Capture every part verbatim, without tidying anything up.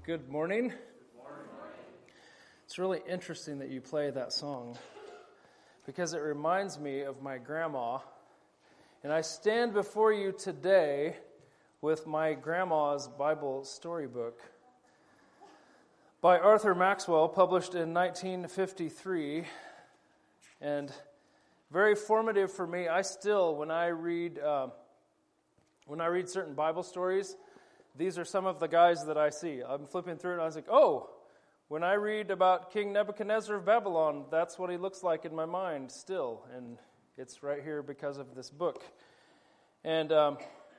Good morning. Good morning. It's really interesting that you play that song because it reminds me of my grandma. And I stand before you today with my grandma's Bible storybook by Arthur Maxwell, published in nineteen fifty-three. And very formative for me. I still, when I read, uh, when I read certain Bible stories, these are some of the guys that I see. I'm flipping through it and I was like, oh, when I read about King Nebuchadnezzar of Babylon, that's what he looks like in my mind still. And it's right here because of this book. And um,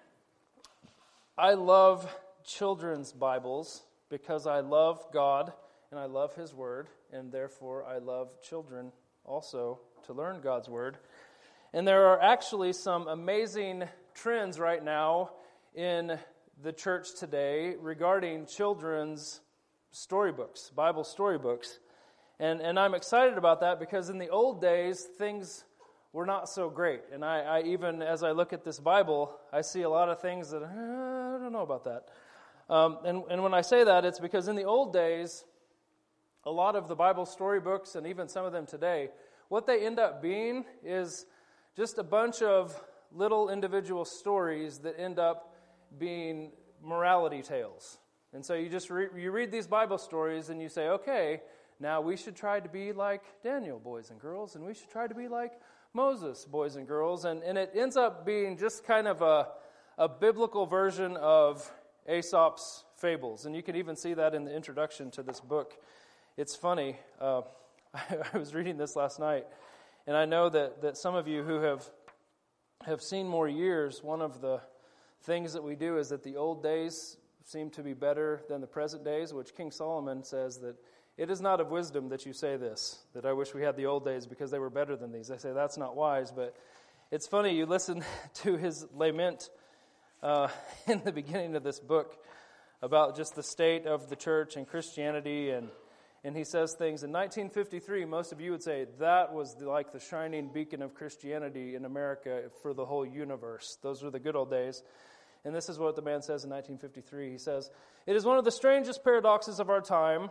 I love children's Bibles because I love God and I love His Word. And therefore I love children also to learn God's Word. And there are actually some amazing trends right now in the church today regarding children's storybooks, Bible storybooks. And and I'm excited about that because in the old days, things were not so great. And I, I even, as I look at this Bible, I see a lot of things that, uh, I don't know about that. Um, and, and when I say that, it's because in the old days, a lot of the Bible storybooks, and even some of them today, what they end up being is just a bunch of little individual stories that end up being morality tales. And so you just re- you read these Bible stories and you say, okay, now we should try to be like Daniel, boys and girls, and we should try to be like Moses, boys and girls. And, and it ends up being just kind of a, a biblical version of Aesop's fables. And you can even see that in the introduction to this book. It's funny. Uh, I was reading this last night, and I know that, that some of you who have have seen more years, one of the things that we do is that the old days seem to be better than the present days, which King Solomon says that it is not of wisdom that you say this, that I wish we had the old days because they were better than these. I say that's not wise, but it's funny, you listen to his lament uh, in the beginning of this book about just the state of the church and Christianity, and and he says things in nineteen fifty-three, most of you would say that was the, like the shining beacon of Christianity in America for the whole universe. Those were the good old days. And this is what the man says in nineteen fifty-three. He says, "It is one of the strangest paradoxes of our time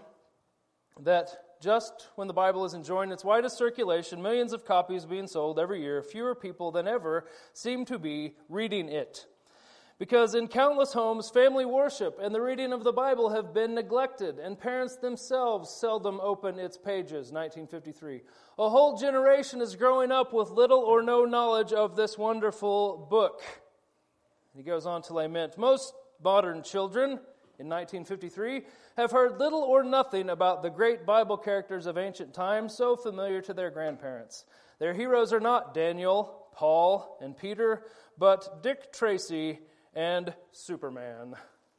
that just when the Bible is enjoying its widest circulation, millions of copies being sold every year, fewer people than ever seem to be reading it. Because in countless homes, family worship and the reading of the Bible have been neglected, and parents themselves seldom open its pages." nineteen fifty-three. "A whole generation is growing up with little or no knowledge of this wonderful book." He goes on to lament, "Most modern children," in nineteen fifty-three, "have heard little or nothing about the great Bible characters of ancient times so familiar to their grandparents. Their heroes are not Daniel, Paul, and Peter, but Dick Tracy and Superman."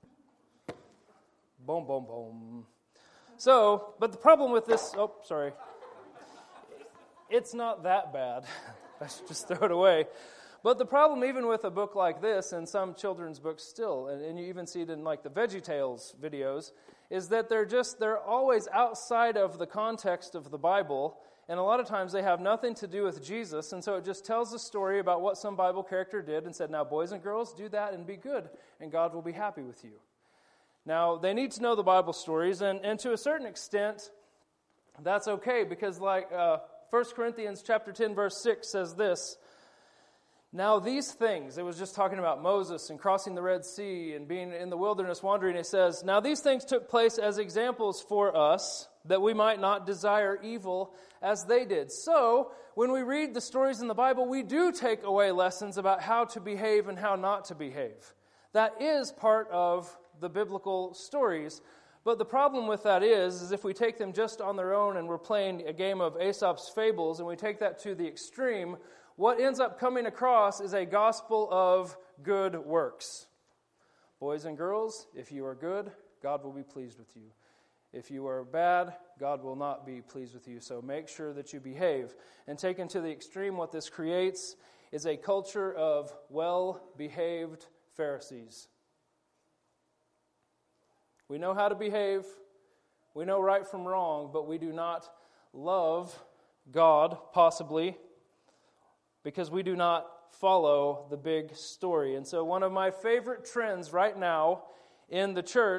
Boom, boom, boom. So, but the problem with this, oh, sorry. It's not that bad. I should just throw it away. But the problem even with a book like this, and some children's books still, and, and you even see it in like the VeggieTales videos, is that they're just, they're always outside of the context of the Bible, and a lot of times they have nothing to do with Jesus, and so it just tells a story about what some Bible character did and said, now boys and girls, do that and be good, and God will be happy with you. Now, they need to know the Bible stories, and, and to a certain extent, that's okay, because like uh, First Corinthians chapter ten, verse six says this, "Now these things," it was just talking about Moses and crossing the Red Sea and being in the wilderness wandering, it says, "Now these things took place as examples for us, that we might not desire evil as they did." So, when we read the stories in the Bible, we do take away lessons about how to behave and how not to behave. That is part of the biblical stories. But the problem with that is, is if we take them just on their own and we're playing a game of Aesop's fables and we take that to the extreme, what ends up coming across is a gospel of good works. Boys and girls, if you are good, God will be pleased with you. If you are bad, God will not be pleased with you. So make sure that you behave. And taken to the extreme, what this creates is a culture of well-behaved Pharisees. We know how to behave. We know right from wrong, but we do not love God, possibly, because we do not follow the big story. And so one of my favorite trends right now in the church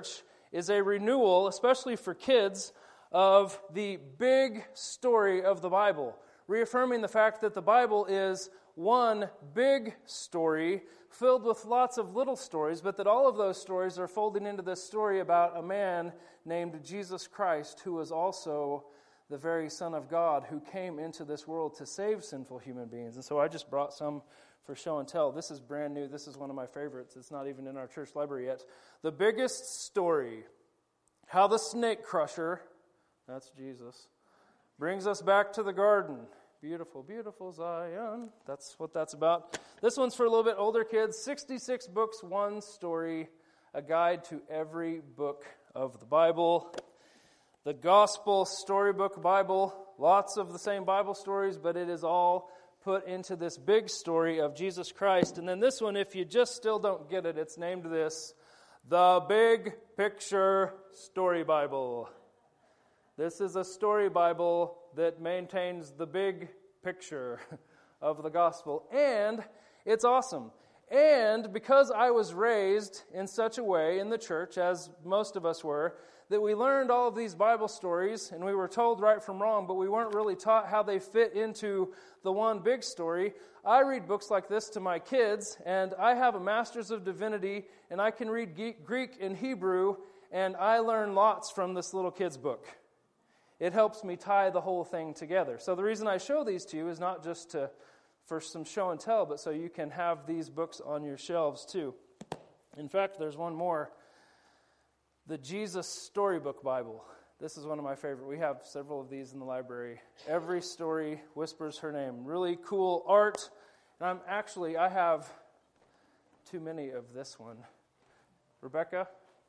is a renewal, especially for kids, of the big story of the Bible, reaffirming the fact that the Bible is one big story filled with lots of little stories, but that all of those stories are folding into this story about a man named Jesus Christ, who was also the very Son of God, who came into this world to save sinful human beings. And so I just brought some for show and tell. This is brand new. This is one of my favorites. It's not even in our church library yet. The biggest story, how the snake crusher, that's Jesus, brings us back to the garden. Beautiful, beautiful Zion. That's what that's about. This one's for a little bit older kids. sixty-six books, one story, a guide to every book of the Bible. The Gospel Storybook Bible, lots of the same Bible stories, but it is all put into this big story of Jesus Christ. And then this one, if you just still don't get it, it's named this, The Big Picture Story Bible. This is a story Bible that maintains the big picture of the gospel. And it's awesome. And because I was raised in such a way in the church, as most of us were, that we learned all of these Bible stories, and we were told right from wrong, but we weren't really taught how they fit into the one big story. I read books like this to my kids, and I have a master's of divinity, and I can read Greek and Hebrew, and I learn lots from this little kid's book. It helps me tie the whole thing together. So the reason I show these to you is not just to for some show and tell, but so you can have these books on your shelves too. In fact, there's one more. The Jesus Storybook Bible. This is one of my favorite. We have several of these in the library. Every story whispers her name. Really cool art. And I'm actually, I have too many of this one. Rebecca,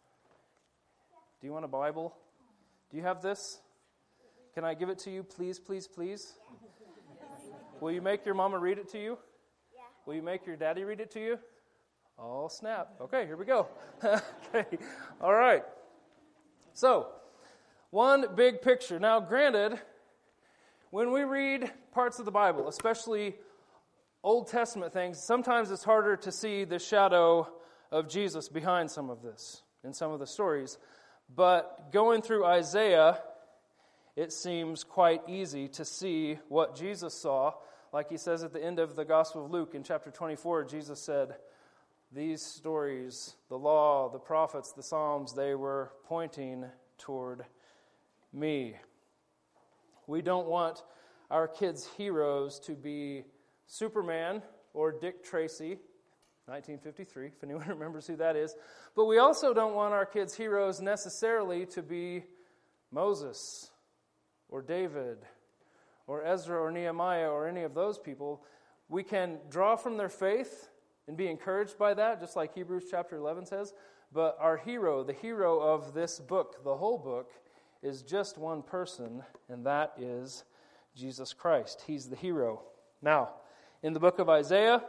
do you want a Bible? Do you have this? Can I give it to you, please, please, please? Will you make your mama read it to you? Yeah. Will you make your daddy read it to you? Oh, snap. Okay, here we go. Okay, all right. So, one big picture. Now, granted, when we read parts of the Bible, especially Old Testament things, sometimes it's harder to see the shadow of Jesus behind some of this, in some of the stories. But going through Isaiah, it seems quite easy to see what Jesus saw. Like he says at the end of the Gospel of Luke in chapter twenty-four, Jesus said, these stories, the law, the prophets, the Psalms, they were pointing toward me. We don't want our kids' heroes to be Superman or Dick Tracy, nineteen fifty-three, if anyone remembers who that is. But we also don't want our kids' heroes necessarily to be Moses or David or Ezra or Nehemiah or any of those people. We can draw from their faith and be encouraged by that, just like Hebrews chapter eleven says. But our hero, the hero of this book, the whole book, is just one person, and that is Jesus Christ. He's the hero. Now, in the book of Isaiah,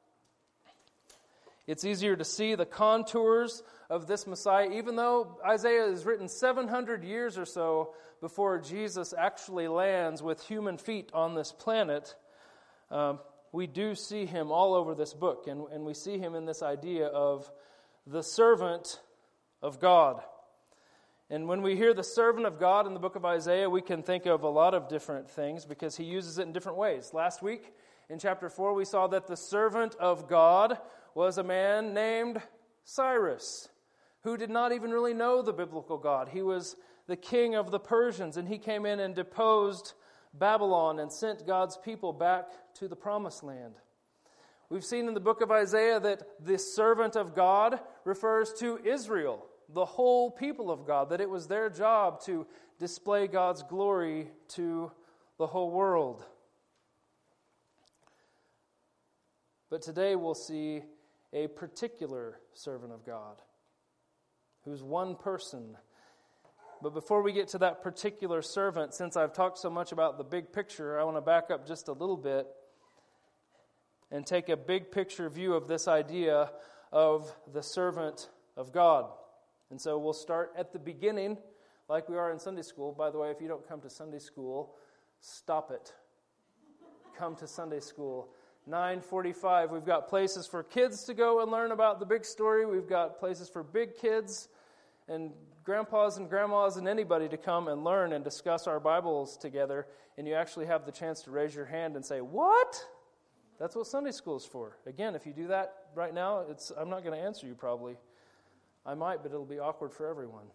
it's easier to see the contours of this Messiah, even though Isaiah is written seven hundred years or so before Jesus actually lands with human feet on this planet. Um, we do see him all over this book, and, and we see him in this idea of the servant of God. And when we hear the servant of God in the book of Isaiah, we can think of a lot of different things because he uses it in different ways. Last week, in chapter four, we saw that the servant of God was a man named Cyrus, who did not even really know the biblical God. He was the king of the Persians, and he came in and deposed Babylon and sent God's people back to the promised land. We've seen in the book of Isaiah that the servant of God refers to Israel, the whole people of God, that it was their job to display God's glory to the whole world. But today we'll see a particular servant of God, who's one person. But before we get to that particular servant, since I've talked so much about the big picture, I want to back up just a little bit and take a big picture view of this idea of the servant of God. And so we'll start at the beginning, like we are in Sunday school. By the way, if you don't come to Sunday school, stop it. Come to Sunday school. nine forty-five, we've got places for kids to go and learn about the big story. We've got places for big kids. and grandpas and grandmas and anybody to come and learn and discuss our Bibles together, and you actually have the chance to raise your hand and say, "What?" That's what Sunday school is for. Again, if you do that right now, it's I'm not going to answer you probably. I might, but it'll be awkward for everyone.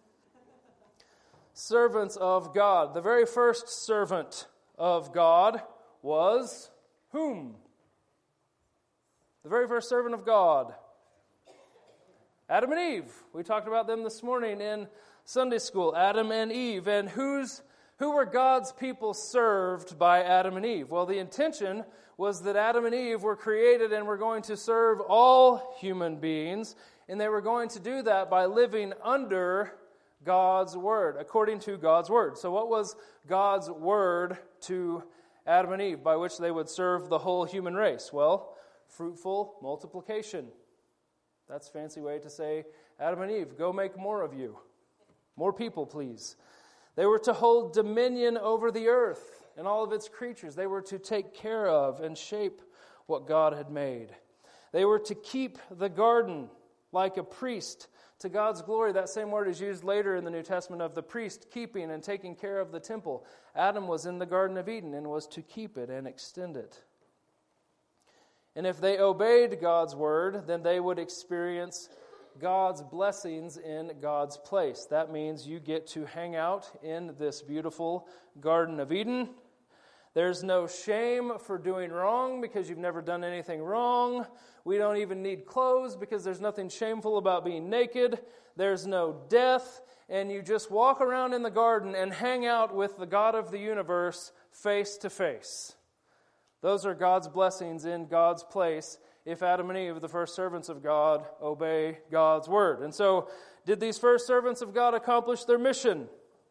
Servants of God. The very first servant of God was whom? The very first servant of God. Adam and Eve. We talked about them this morning in Sunday school. Adam and Eve. And who's who were God's people served by Adam and Eve? Well, the intention was that Adam and Eve were created and were going to serve all human beings, and they were going to do that by living under God's Word, according to God's Word. So what was God's Word to Adam and Eve, by which they would serve the whole human race? Well, fruitful multiplication. That's a fancy way to say, Adam and Eve, go make more of you. More people, please. They were to hold dominion over the earth and all of its creatures. They were to take care of and shape what God had made. They were to keep the garden like a priest to God's glory. That same word is used later in the New Testament of the priest keeping and taking care of the temple. Adam was in the Garden of Eden and was to keep it and extend it. And if they obeyed God's word, then they would experience God's blessings in God's place. That means you get to hang out in this beautiful Garden of Eden. There's no shame for doing wrong because you've never done anything wrong. We don't even need clothes because there's nothing shameful about being naked. There's no death. And you just walk around in the garden and hang out with the God of the universe face to face. Those are God's blessings in God's place if Adam and Eve, the first servants of God, obey God's word. And so, did these first servants of God accomplish their mission?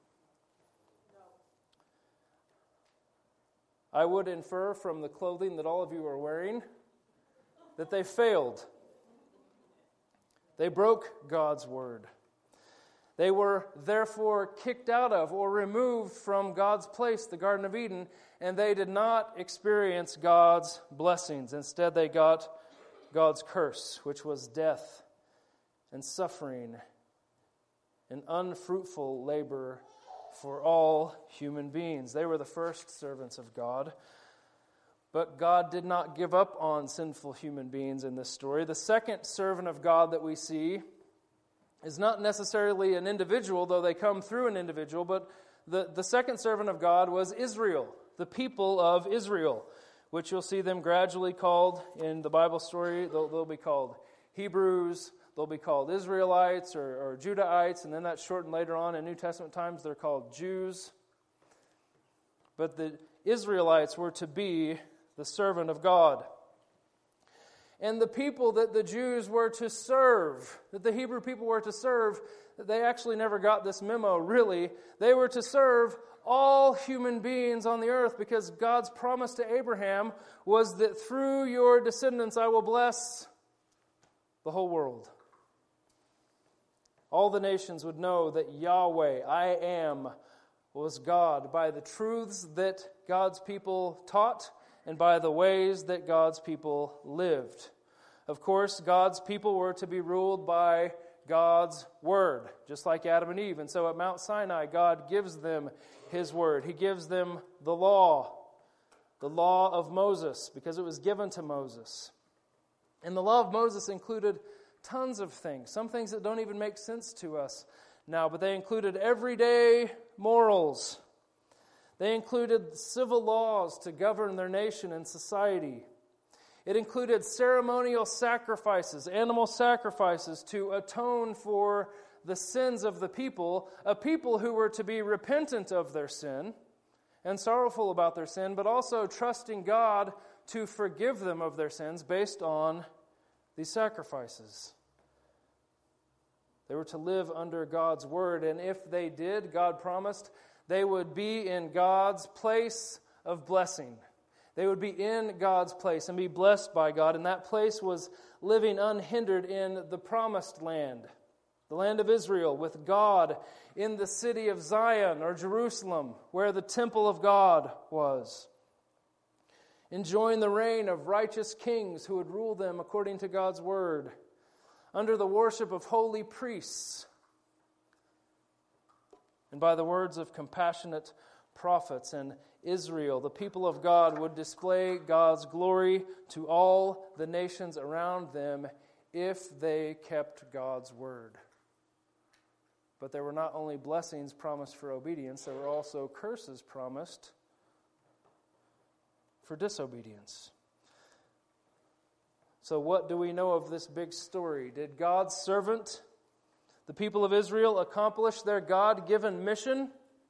I would infer from the clothing that all of you are wearing that they failed. They broke God's word. They were therefore kicked out of or removed from God's place, the Garden of Eden, and they did not experience God's blessings. Instead, they got God's curse, which was death and suffering and unfruitful labor for all human beings. They were the first servants of God. But God did not give up on sinful human beings in this story. The second servant of God that we see is not necessarily an individual, though they come through an individual, but the, the second servant of God was Israel, the people of Israel, which you'll see them gradually called in the Bible story. They'll, they'll be called Hebrews, they'll be called Israelites or, or Judahites, and then that's shortened later on in New Testament times. They're called Jews. But the Israelites were to be the servant of God. And the people that the Jews were to serve, that the Hebrew people were to serve, they actually never got this memo, really. They were to serve all human beings on the earth because God's promise to Abraham was that through your descendants I will bless the whole world. All the nations would know that Yahweh, I am, was God by the truths that God's people taught and by the ways that God's people lived. Of course, God's people were to be ruled by God's word, just like Adam and Eve. And so at Mount Sinai, God gives them His word. He gives them the law, the law of Moses, because it was given to Moses. And the law of Moses included tons of things, some things that don't even make sense to us now, but they included everyday morals. They included civil laws to govern their nation and society. It included ceremonial sacrifices, animal sacrifices to atone for the sins of the people, a people who were to be repentant of their sin and sorrowful about their sin, but also trusting God to forgive them of their sins based on these sacrifices. They were to live under God's word, and if they did, God promised they would be in God's place of blessing. They would be in God's place and be blessed by God, and that place was living unhindered in the promised land, the land of Israel, with God in the city of Zion or Jerusalem, where the temple of God was, enjoying the reign of righteous kings who would rule them according to God's word, under the worship of holy priests and by the words of compassionate prophets. And Israel, the people of God, would display God's glory to all the nations around them if they kept God's word. But there were not only blessings promised for obedience, there were also curses promised for disobedience. So what do we know of this big story? Did God's servant, the people of Israel, accomplish their God-given mission?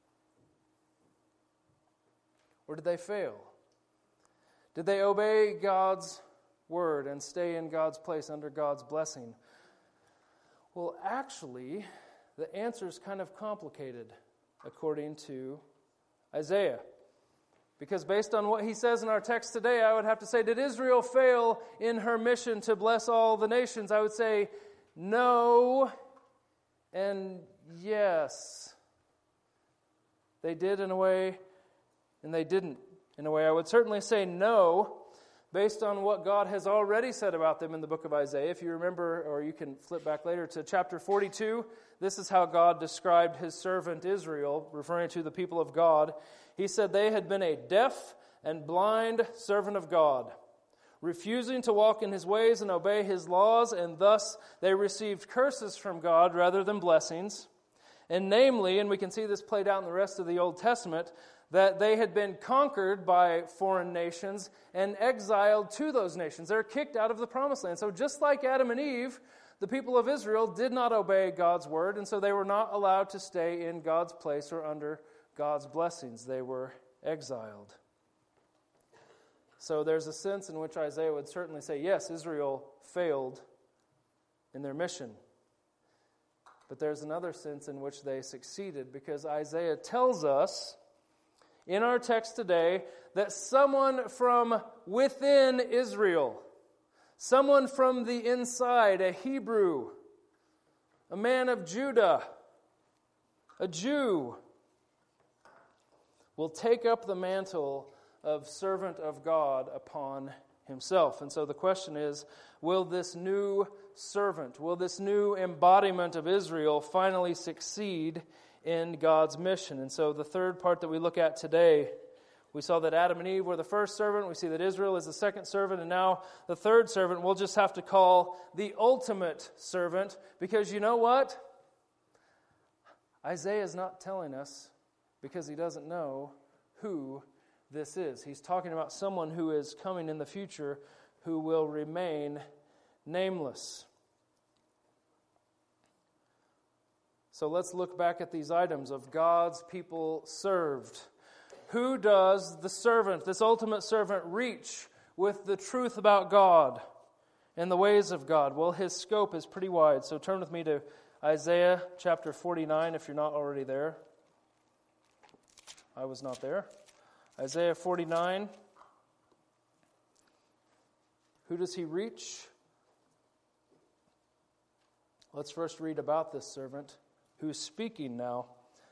Or did they fail? Did they obey God's word and stay in God's place under God's blessing? Well, actually, the answer is kind of complicated according to Isaiah. Because based on what he says in our text today, I would have to say, did Israel fail in her mission to bless all the nations? I would say no and yes. They did in a way, and they didn't in a way. I would certainly say no, based on what God has already said about them in the book of Isaiah. If you remember, or you can flip back later to chapter forty-two, this is how God described his servant Israel, referring to the people of God. He said they had been a deaf and blind servant of God, refusing to walk in his ways and obey his laws, and thus they received curses from God rather than blessings. And namely, and we can see this played out in the rest of the Old Testament, that they had been conquered by foreign nations and exiled to those nations. They're kicked out of the promised land. So just like Adam and Eve, the people of Israel did not obey God's word, and so they were not allowed to stay in God's place or under God's blessings. They were exiled. So there's a sense in which Isaiah would certainly say, yes, Israel failed in their mission. But there's another sense in which they succeeded, because Isaiah tells us in our text today that someone from within Israel, someone from the inside, a Hebrew, a man of Judah, a Jew, will take up the mantle of servant of God upon himself. And so the question is, will this new servant, will this new embodiment of Israel finally succeed in God's mission? And so the third part that we look at today, we saw that Adam and Eve were the first servant. We see that Israel is the second servant. And now the third servant we'll just have to call the ultimate servant. Because you know what? Isaiah is not telling us because he doesn't know who this is. He's talking about someone who is coming in the future who will remain nameless. So let's look back at these items of God's people served. Who does the servant, this ultimate servant, reach with the truth about God and the ways of God? Well, his scope is pretty wide. So turn with me to Isaiah chapter forty-nine if you're not already there. I was not there. Isaiah forty-nine. Who does he reach? Let's first read about this servant who's speaking now.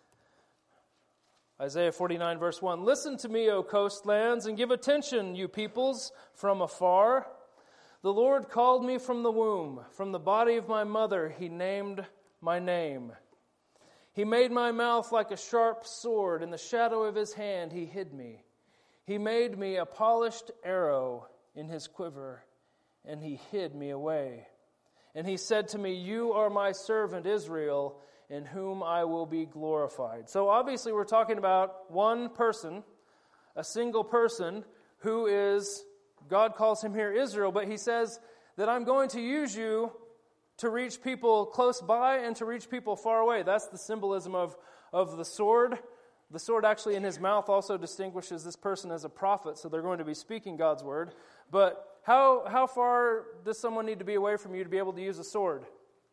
Isaiah forty-nine, verse one. Listen to me, O coastlands, and give attention, you peoples from afar. The Lord called me from the womb. From the body of my mother, he named my name. He made my mouth like a sharp sword. In the shadow of his hand, he hid me. He made me a polished arrow in his quiver, and he hid me away. And he said to me, you are my servant Israel, in whom I will be glorified. So obviously we're talking about one person, a single person, who is, God calls him here Israel, but he says that I'm going to use you to reach people close by and to reach people far away. That's the symbolism of, of the sword. The sword actually in his mouth also distinguishes this person as a prophet, so they're going to be speaking God's word. But how, how far does someone need to be away from you to be able to use a sword?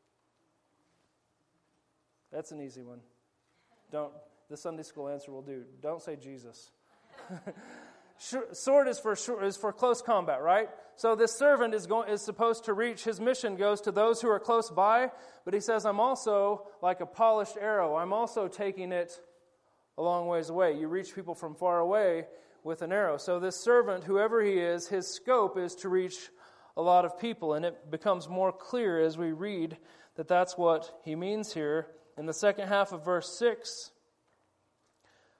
That's an easy one. Don't. The Sunday school answer will do. Don't say Jesus. Sword is for is for close combat, right? So this servant is going is supposed to reach. His mission goes to those who are close by, but he says, "I'm also like a polished arrow. I'm also taking it a long ways away." You reach people from far away with an arrow. So this servant, whoever he is, his scope is to reach a lot of people, and it becomes more clear as we read that that's what he means here. In the second half of verse six,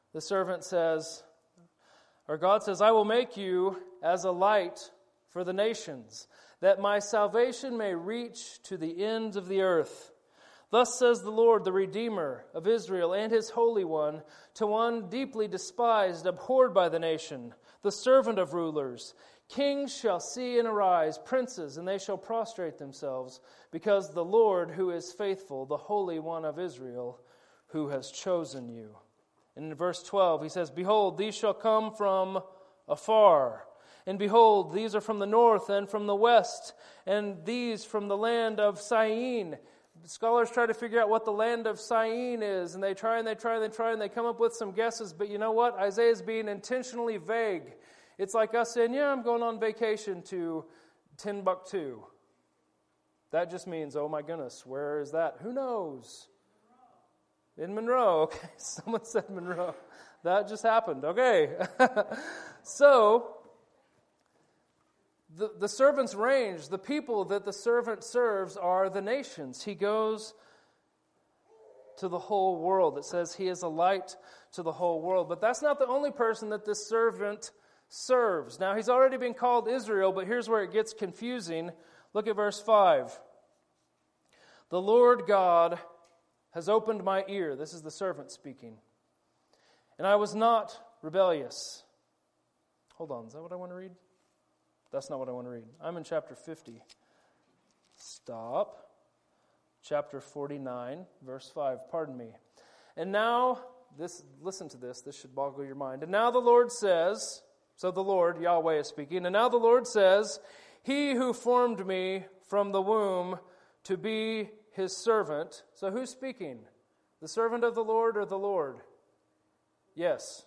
the servant says, or God says, I will make you as a light for the nations, that my salvation may reach to the ends of the earth. Thus says the Lord, the Redeemer of Israel and his Holy One, to one deeply despised, abhorred by the nation, the servant of rulers. Kings shall see and arise, princes, and they shall prostrate themselves, because the Lord who is faithful, the Holy One of Israel, who has chosen you. And in verse twelve, he says, Behold, these shall come from afar. And behold, these are from the north and from the west, and these from the land of Syene. Scholars try to figure out what the land of Syene is, and they try and they try and they try and they come up with some guesses, but you know what? Isaiah's being intentionally vague. It's like us saying, yeah, I'm going on vacation to Timbuktu. That just means, oh my goodness, where is that? Who knows? In Monroe. Okay, someone said Monroe. That just happened. Okay. So, the, the servant's range, the people that the servant serves are the nations. He goes to the whole world. It says he is a light to the whole world. But that's not the only person that this servant serves. Now, he's already been called Israel, but here's where it gets confusing. Look at verse five. The Lord God has opened my ear. This is the servant speaking. And I was not rebellious. Hold on, is that what I want to read? That's not what I want to read. I'm in chapter fifty. Stop. Chapter forty-nine, verse five. Pardon me. And now, this, listen to this. This should boggle your mind. And now the Lord says, so the Lord, Yahweh is speaking, and now the Lord says, He who formed me from the womb to be his servant. So who's speaking? The servant of the Lord or the Lord? Yes.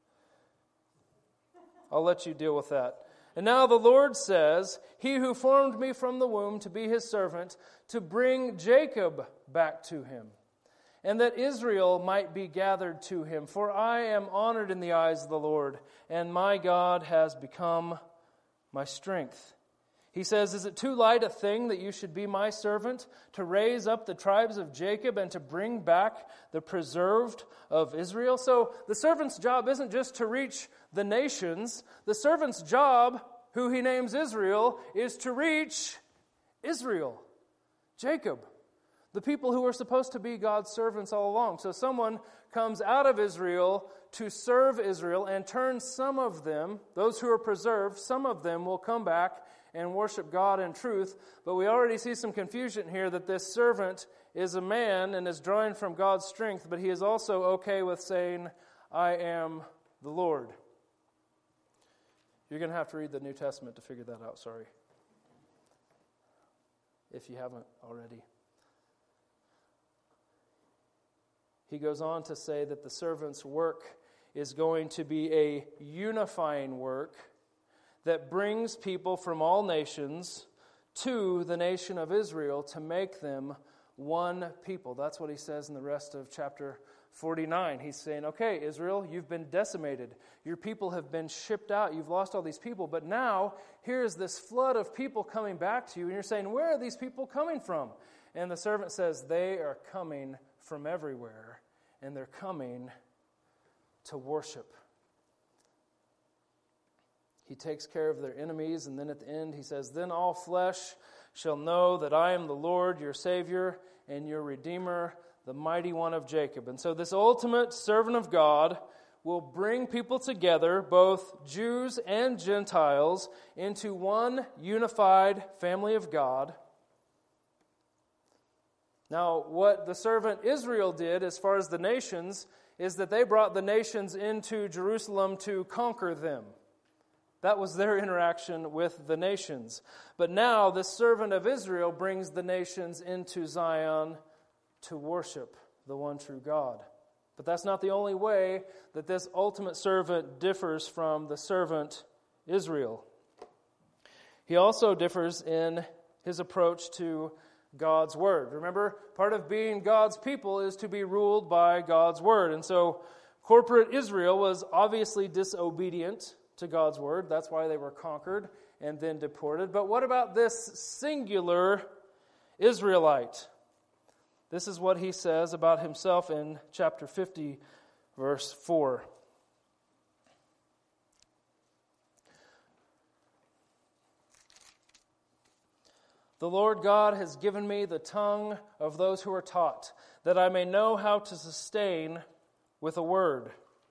I'll let you deal with that. And now the Lord says, He who formed me from the womb to be his servant, to bring Jacob back to him, and that Israel might be gathered to him. For I am honored in the eyes of the Lord, and my God has become my strength. He says, Is it too light a thing that you should be my servant, to raise up the tribes of Jacob and to bring back the preserved of Israel? So the servant's job isn't just to reach the nations. The servant's job, who he names Israel, is to reach Israel, Jacob, the people who were supposed to be God's servants all along. So someone comes out of Israel to serve Israel and turns some of them, those who are preserved, some of them will come back and worship God in truth. But we already see some confusion here that this servant is a man and is drawing from God's strength, but he is also okay with saying, I am the Lord. You're going to have to read the New Testament to figure that out, sorry. If you haven't already. He goes on to say that the servant's work is going to be a unifying work that brings people from all nations to the nation of Israel to make them one people. That's what he says in the rest of chapter forty-nine. He's saying, okay, Israel, you've been decimated. Your people have been shipped out. You've lost all these people. But now, here's this flood of people coming back to you. And you're saying, where are these people coming from? And the servant says, they are coming from everywhere. And they're coming to worship. He takes care of their enemies. And then at the end, he says, then all flesh shall know that I am the Lord, your Savior, and your Redeemer, the mighty one of Jacob. And so this ultimate servant of God will bring people together, both Jews and Gentiles, into one unified family of God. Now, what the servant Israel did as far as the nations is that they brought the nations into Jerusalem to conquer them. That was their interaction with the nations. But now this servant of Israel brings the nations into Zion to worship the one true God. But that's not the only way that this ultimate servant differs from the servant Israel. He also differs in his approach to God's word. Remember, part of being God's people is to be ruled by God's word. And so corporate Israel was obviously disobedient to God's word. That's why they were conquered and then deported. But what about this singular Israelite? This is what he says about himself in chapter fifty, verse four. The Lord God has given me the tongue of those who are taught, that I may know how to sustain with a word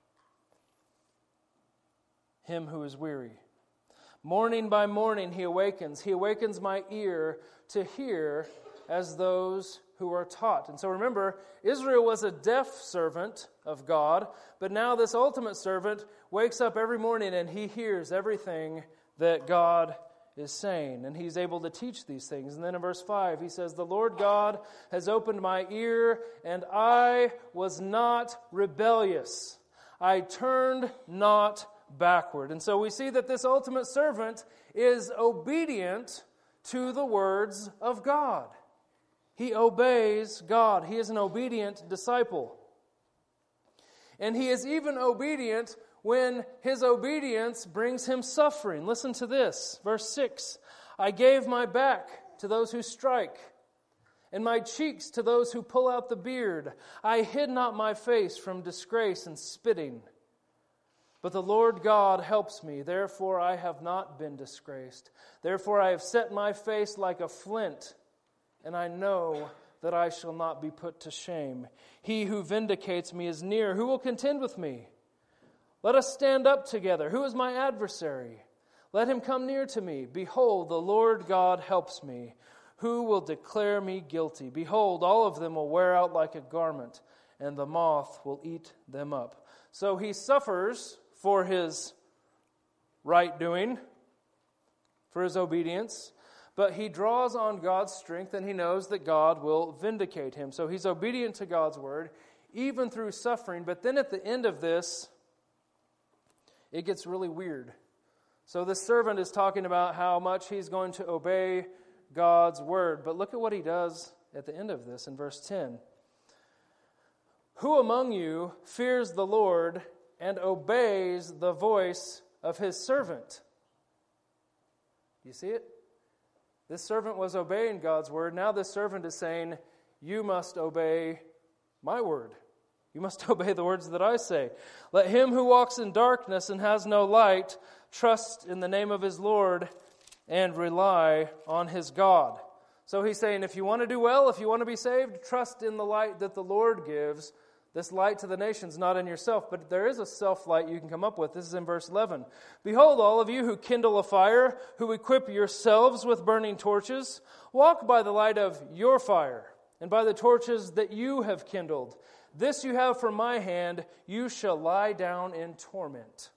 him who is weary. Morning by morning he awakens. He awakens my ear to hear as those who are taught. And so remember, Israel was a deaf servant of God, but now this ultimate servant wakes up every morning and he hears everything that God is saying, and he's able to teach these things. And then in verse five, he says, the Lord God has opened my ear, and I was not rebellious. I turned not backward. And so we see that this ultimate servant is obedient to the words of God. He obeys God. He is an obedient disciple. And he is even obedient when his obedience brings him suffering. Listen to this, verse six. I gave my back to those who strike, and my cheeks to those who pull out the beard. I hid not my face from disgrace and spitting. But the Lord God helps me, therefore I have not been disgraced. Therefore I have set my face like a flint, and I know that I shall not be put to shame. He who vindicates me is near. Who will contend with me? Let us stand up together. Who is my adversary? Let him come near to me. Behold, the Lord God helps me. Who will declare me guilty? Behold, all of them will wear out like a garment, and the moth will eat them up. So he suffers for his right doing, for his obedience, but he draws on God's strength, and he knows that God will vindicate him. So he's obedient to God's word, even through suffering. But then at the end of this, it gets really weird. So this servant is talking about how much he's going to obey God's word. But look at what he does at the end of this in verse ten. Who among you fears the Lord and obeys the voice of his servant? Do you see it? This servant was obeying God's word. Now this servant is saying, you must obey my word. You must obey the words that I say. Let him who walks in darkness and has no light trust in the name of his Lord and rely on his God. So he's saying, if you want to do well, if you want to be saved, trust in the light that the Lord gives. This light to the nations, not in yourself. But there is a self-light you can come up with. This is in verse eleven. Behold, all of you who kindle a fire, who equip yourselves with burning torches, walk by the light of your fire and by the torches that you have kindled. This you have from my hand, you shall lie down in torment.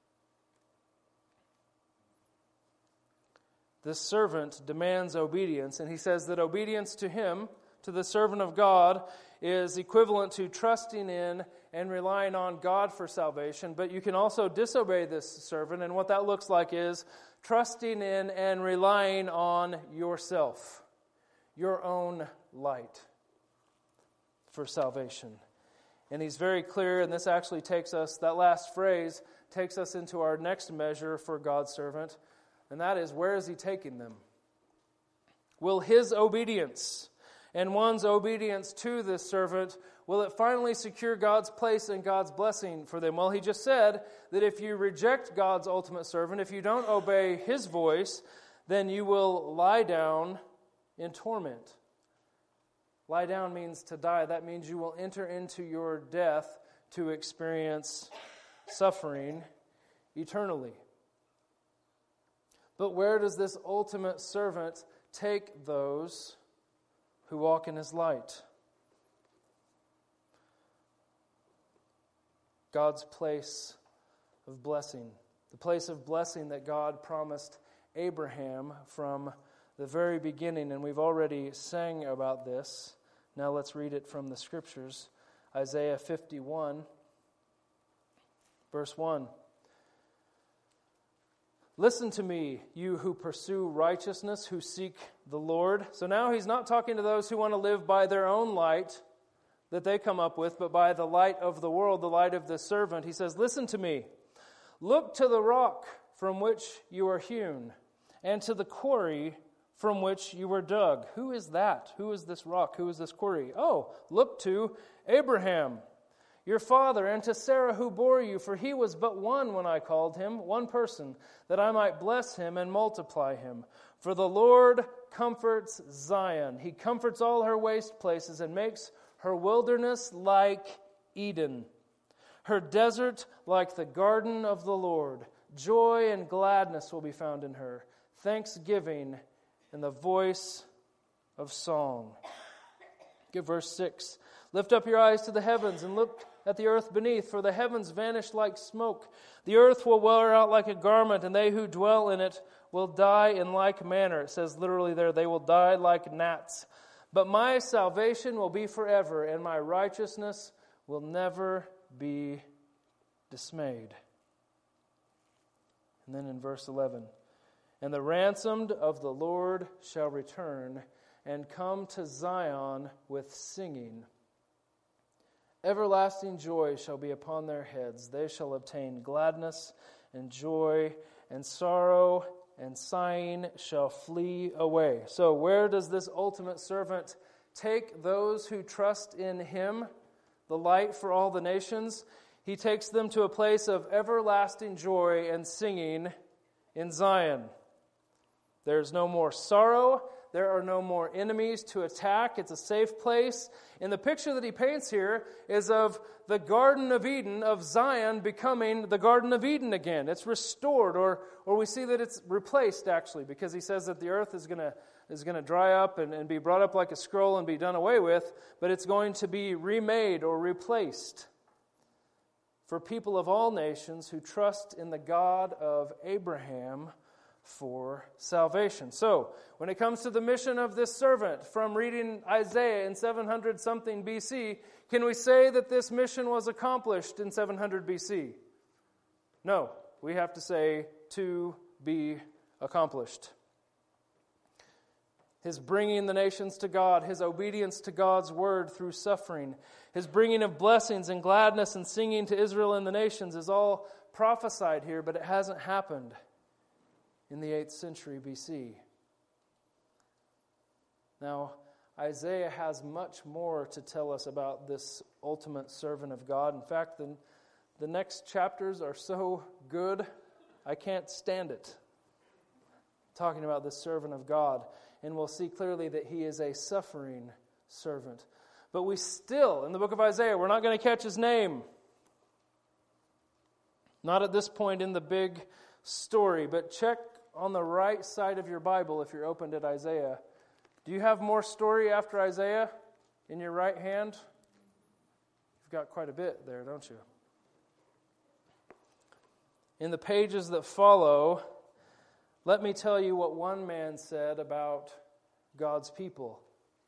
This servant demands obedience, and he says that obedience to him, to the servant of God, is equivalent to trusting in and relying on God for salvation. But you can also disobey this servant, and what that looks like is trusting in and relying on yourself, your own light for salvation. And he's very clear, and this actually takes us, that last phrase takes us into our next measure for God's servant, and that is, where is he taking them? Will his obedience and one's obedience to this servant, will it finally secure God's place and God's blessing for them? Well, he just said that if you reject God's ultimate servant, if you don't obey his voice, then you will lie down in torment. Lie down means to die. That means you will enter into your death to experience suffering eternally. But where does this ultimate servant take those who walk in his light? God's place of blessing. The place of blessing that God promised Abraham from the very beginning. And we've already sang about this. Now let's read it from the Scriptures. Isaiah fifty-one, verse one. Listen to me, you who pursue righteousness, who seek the Lord. So now he's not talking to those who want to live by their own light that they come up with, but by the light of the world, the light of the servant. He says, listen to me. Look to the rock from which you are hewn, and to the quarry from which you were dug. Who is that? Who is this rock? Who is this quarry? Oh, look to Abraham, your father, and to Sarah who bore you, for he was but one when I called him, one person, that I might bless him and multiply him. For the Lord comforts Zion. He comforts all her waste places and makes her wilderness like Eden, her desert like the garden of the Lord. Joy and gladness will be found in her, thanksgiving and the voice of song. Give verse six. Lift up your eyes to the heavens and look at the earth beneath, for the heavens vanish like smoke. The earth will wear out like a garment, and they who dwell in it will die in like manner. It says literally there, they will die like gnats. But my salvation will be forever, and my righteousness will never be dismayed. And then in verse eleven, and the ransomed of the Lord shall return and come to Zion with singing. Everlasting joy shall be upon their heads. They shall obtain gladness and joy, and sorrow and sighing shall flee away. So where does this ultimate servant take those who trust in him, the light for all the nations? He takes them to a place of everlasting joy and singing in Zion. There's no more sorrow. There are no more enemies to attack. It's a safe place. And the picture that he paints here is of the Garden of Eden, of Zion becoming the Garden of Eden again. It's restored, or or we see that it's replaced, actually, because he says that the earth is going to is going to dry up and, and be brought up like a scroll and be done away with, but it's going to be remade or replaced for people of all nations who trust in the God of Abraham for salvation. So, when it comes to the mission of this servant, from reading Isaiah in seven hundred something B C, can we say that this mission was accomplished in seven hundred B C? No, we have to say to be accomplished. His bringing the nations to God, his obedience to God's word through suffering, his bringing of blessings and gladness and singing to Israel and the nations is all prophesied here, but it hasn't happened in the eighth century B C. Now, Isaiah has much more to tell us about this ultimate servant of God. In fact, the, the next chapters are so good, I can't stand it. Talking about this servant of God. And we'll see clearly that he is a suffering servant. But we still, in the book of Isaiah, we're not going to catch his name. Not at this point in the big story, but check on the right side of your Bible if you're opened at Isaiah. Do you have more story after Isaiah in your right hand? You've got quite a bit there, don't you? In the pages that follow, let me tell you what one man said about God's people.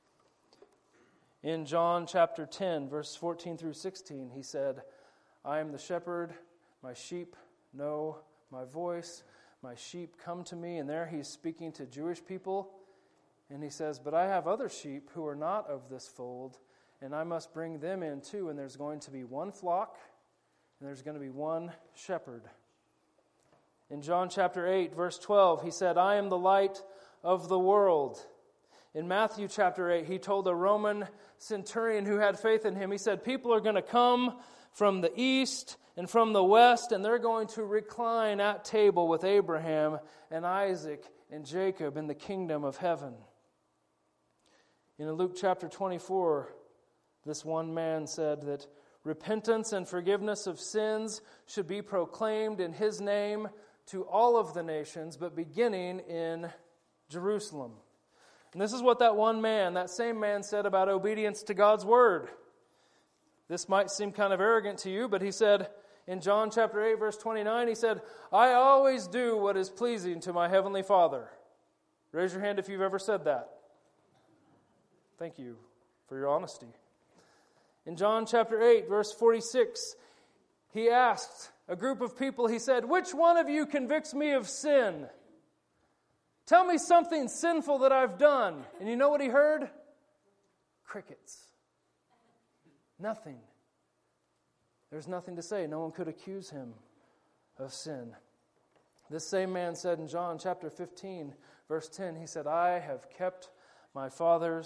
In John chapter ten, verse fourteen through sixteen, he said, I am the shepherd, my sheep know my voice, my sheep come to me. And there he's speaking to Jewish people. And he says, but I have other sheep who are not of this fold, and I must bring them in too. And there's going to be one flock, and there's going to be one shepherd. In John chapter eight, verse twelve, he said, I am the light of the world. In Matthew chapter eight, he told a Roman centurion who had faith in him, he said, people are going to come from the east and from the west, and they're going to recline at table with Abraham and Isaac and Jacob in the kingdom of heaven. In Luke chapter twenty-four, this one man said that repentance and forgiveness of sins should be proclaimed in his name to all of the nations, but beginning in Jerusalem. And this is what that one man, that same man said about obedience to God's word. This might seem kind of arrogant to you, but he said in John chapter eight, verse twenty-nine, he said, I always do what is pleasing to my heavenly Father. Raise your hand if you've ever said that. Thank you for your honesty. In John chapter eight, verse forty-six, he asked a group of people, he said, which one of you convicts me of sin? Tell me something sinful that I've done. And you know what he heard? Crickets. Nothing. There's nothing to say. No one could accuse him of sin. This same man said in John chapter fifteen, verse ten, he said, I have kept my Father's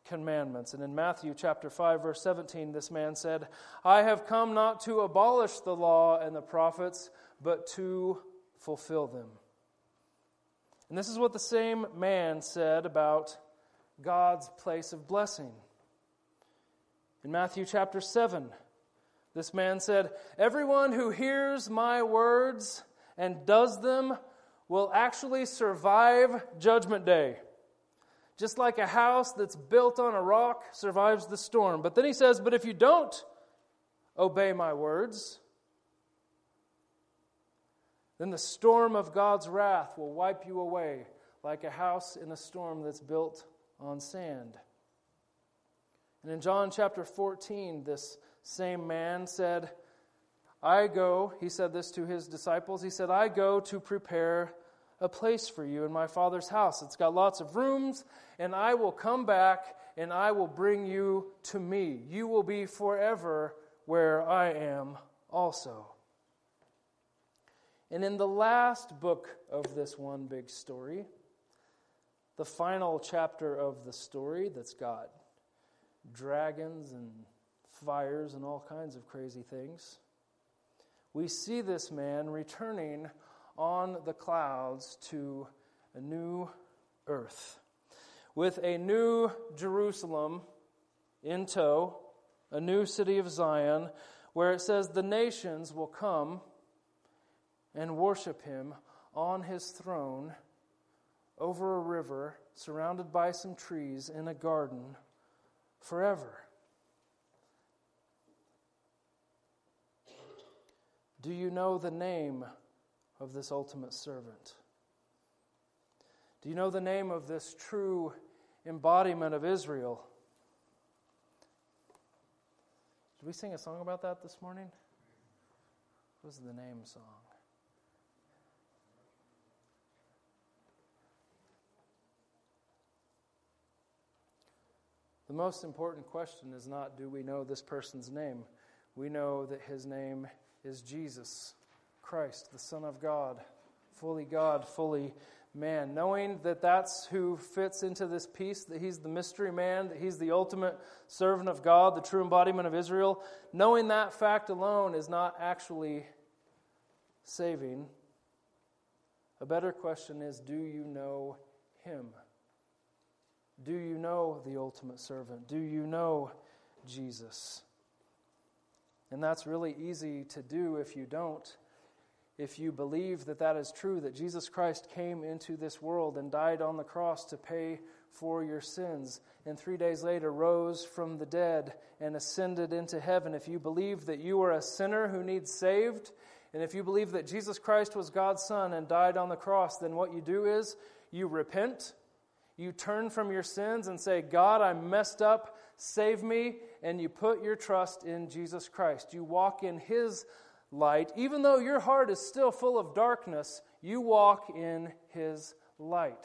commandments. And in Matthew chapter five, verse seventeen, this man said, I have come not to abolish the law and the prophets, but to fulfill them. And this is what the same man said about God's place of blessing. In Matthew chapter seven, this man said, everyone who hears my words and does them will actually survive Judgment Day. Just like a house that's built on a rock survives the storm. But then he says, but if you don't obey my words, then the storm of God's wrath will wipe you away like a house in a storm that's built on sand. And in John chapter fourteen, this same man said, I go, he said this to his disciples, he said, I go to prepare a place for you in my Father's house. It's got lots of rooms, and I will come back and I will bring you to me. You will be forever where I am also. And in the last book of this one big story, the final chapter of the story that's got dragons and fires and all kinds of crazy things, we see this man returning on the clouds to a new earth, with a new Jerusalem in tow, a new city of Zion, where it says the nations will come and worship him on his throne over a river, surrounded by some trees in a garden forever. Do you know the name of this ultimate servant? Do you know the name of this true embodiment of Israel? Did we sing a song about that this morning? What was the name song? The most important question is not, do we know this person's name? We know that his name is Jesus Christ, the Son of God, fully God, fully man. Knowing that that's who fits into this piece, that he's the mystery man, that he's the ultimate servant of God, the true embodiment of Israel, knowing that fact alone is not actually saving. A better question is, do you know him? Do you know the ultimate servant? Do you know Jesus? And that's really easy to do if you don't. If you believe that that is true, that Jesus Christ came into this world and died on the cross to pay for your sins, and three days later rose from the dead and ascended into heaven, if you believe that you are a sinner who needs saved, and if you believe that Jesus Christ was God's Son and died on the cross, then what you do is you repent. You turn from your sins and say, God, I'm messed up, save me, and you put your trust in Jesus Christ. You walk in his light. Even though your heart is still full of darkness, you walk in his light.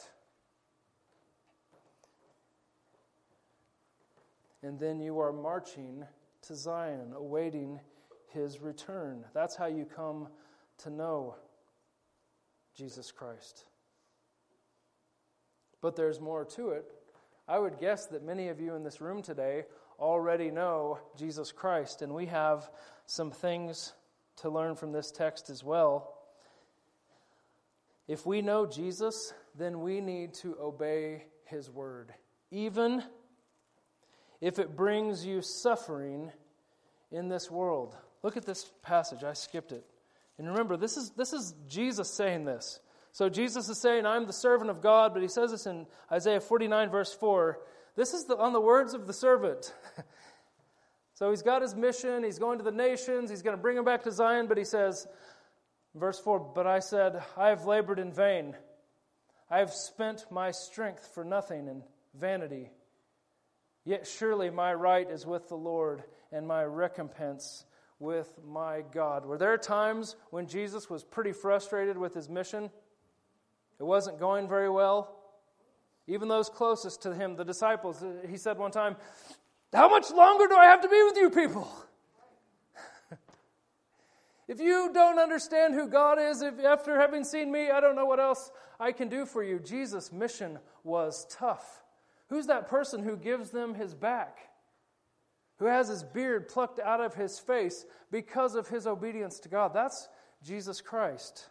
And then you are marching to Zion, awaiting his return. That's how you come to know Jesus Christ. But there's more to it. I would guess that many of you in this room today already know Jesus Christ, and we have some things to learn from this text as well. If we know Jesus, then we need to obey his word, even if it brings you suffering in this world. Look at this passage. I skipped it. And remember, this is this is Jesus saying this. So Jesus is saying, I'm the servant of God, but he says this in Isaiah forty-nine, verse four. This is the, on the words of the servant. So he's got his mission, he's going to the nations, he's going to bring them back to Zion, but he says, verse four, but I said, I have labored in vain. I have spent my strength for nothing in vanity. Yet surely my right is with the Lord, and my recompense with my God. Were there times when Jesus was pretty frustrated with his mission? It wasn't going very well. Even those closest to him, the disciples, he said one time, how much longer do I have to be with you people? If you don't understand who God is, if after having seen me, I don't know what else I can do for you. Jesus' mission was tough. Who's that person who gives them his back? Who has his beard plucked out of his face because of his obedience to God? That's Jesus Christ.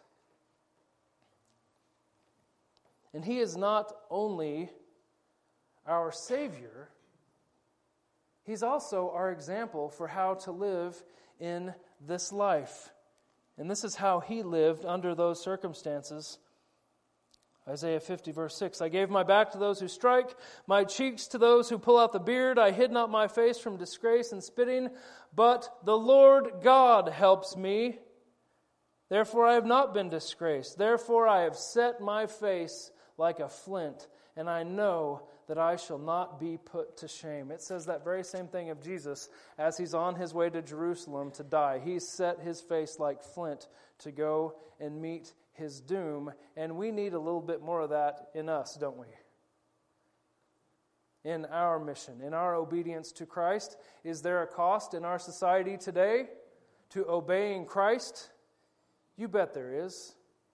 And he is not only our Savior, he's also our example for how to live in this life. And this is how he lived under those circumstances. Isaiah fifty, verse six, I gave my back to those who strike, my cheeks to those who pull out the beard. I hid not my face from disgrace and spitting, but the Lord God helps me. Therefore I have not been disgraced. Therefore I have set my face like a flint, and I know that I shall not be put to shame. It says that very same thing of Jesus as he's on his way to Jerusalem to die. He's set his face like flint to go and meet his doom, and we need a little bit more of that in us, don't we? In our mission, in our obedience to Christ. Is there a cost in our society today to obeying Christ? You bet there is.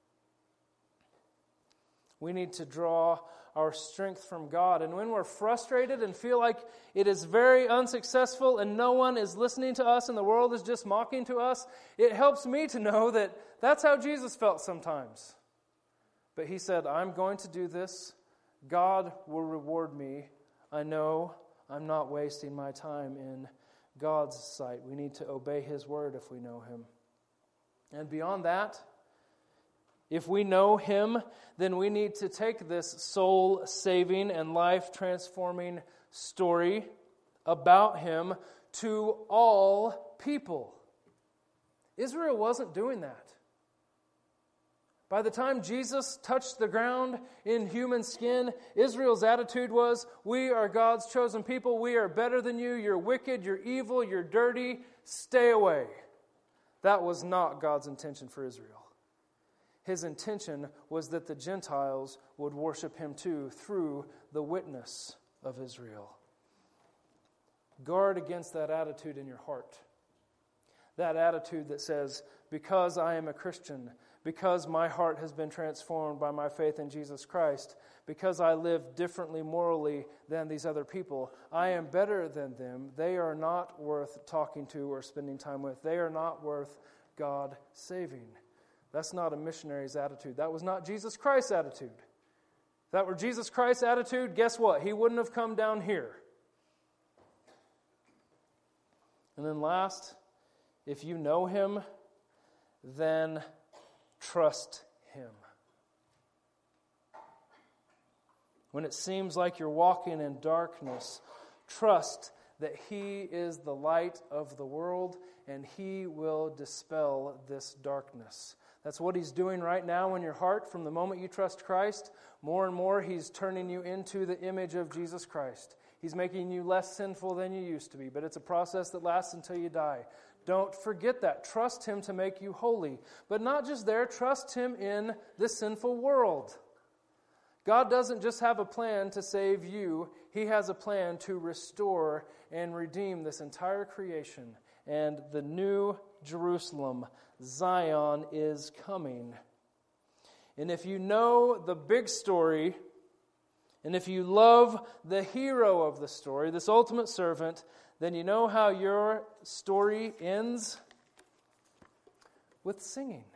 We need to draw our strength from God. And when we're frustrated and feel like it is very unsuccessful and no one is listening to us and the world is just mocking to us, it helps me to know that that's how Jesus felt sometimes. But he said, I'm going to do this. God will reward me. I know I'm not wasting my time in God's sight. We need to obey his word if we know him. And beyond that, if we know him, then we need to take this soul-saving and life-transforming story about him to all people. Israel wasn't doing that. By the time Jesus touched the ground in human skin, Israel's attitude was, we are God's chosen people, we are better than you, you're wicked, you're evil, you're dirty, stay away. That was not God's intention for Israel. His intention was that the Gentiles would worship him too through the witness of Israel. Guard against that attitude in your heart. That attitude that says, because I am a Christian, because my heart has been transformed by my faith in Jesus Christ, because I live differently morally than these other people, I am better than them. They are not worth talking to or spending time with. They are not worth God saving. That's not a missionary's attitude. That was not Jesus Christ's attitude. If that were Jesus Christ's attitude, guess what? He wouldn't have come down here. And then last, if you know him, then trust him. When it seems like you're walking in darkness, trust that he is the light of the world and he will dispel this darkness. That's what he's doing right now in your heart. From the moment you trust Christ, more and more he's turning you into the image of Jesus Christ. He's making you less sinful than you used to be, but it's a process that lasts until you die. Don't forget that. Trust him to make you holy. But not just there, trust him in this sinful world. God doesn't just have a plan to save you. He has a plan to restore and redeem this entire creation. And the new Jerusalem, Zion, is coming. And if you know the big story, and if you love the hero of the story, this ultimate servant, then you know how your story ends? With singing.